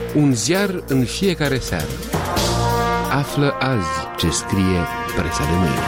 Un ziar în fiecare seară. Află azi ce scrie presa de mâine.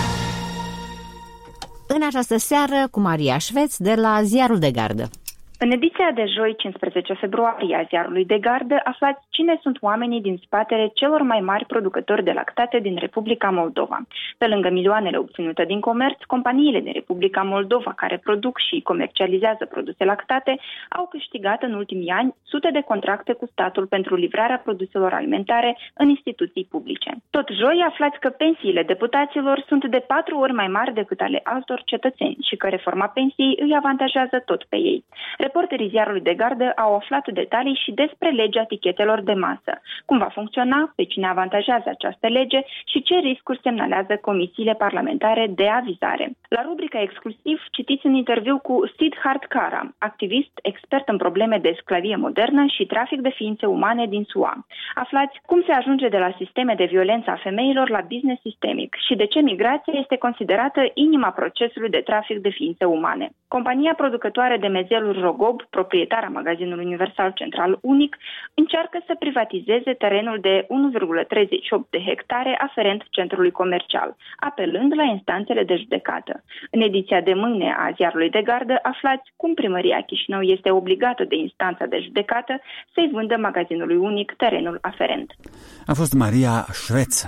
În această seară cu Maria Șveț de la Ziarul de Gardă. În ediția de joi, 15 februarie a Ziarului de Gardă, aflați cine sunt oamenii din spatele celor mai mari producători de lactate din Republica Moldova. Pe lângă milioanele obținute din comerț, companiile din Republica Moldova care produc și comercializează produse lactate au câștigat în ultimii ani sute de contracte cu statul pentru livrarea produselor alimentare în instituții publice. Tot joi aflați că pensiile deputaților sunt de 4 ori mai mari decât ale altor cetățeni și că reforma pensiei îi avantajează tot pe ei. Reporterii Ziarului de Gardă au aflat detalii și despre legea tichetelor de masă, cum va funcționa, pe cine avantajează această lege și ce riscuri semnalează comisiile parlamentare de avizare. La rubrica exclusiv citiți un interviu cu Siddharth Kara, activist expert în probleme de sclavie modernă și trafic de ființe umane din SUA. Aflați cum se ajunge de la sisteme de violență a femeilor la business sistemic și de ce migrația este considerată inima procesului de trafic de ființe umane. Compania producătoare de mezeluri Rogob, proprietara magazinului Universal Central Unic, încearcă să privatizeze terenul de 1,38 de hectare aferent centrului comercial, apelând la instanțele de judecată. În ediția de mâine a Ziarului de Gardă aflați cum primăria Chișinău este obligată de instanța de judecată să-i vândă magazinului Unic terenul aferent. A fost Maria Șveț.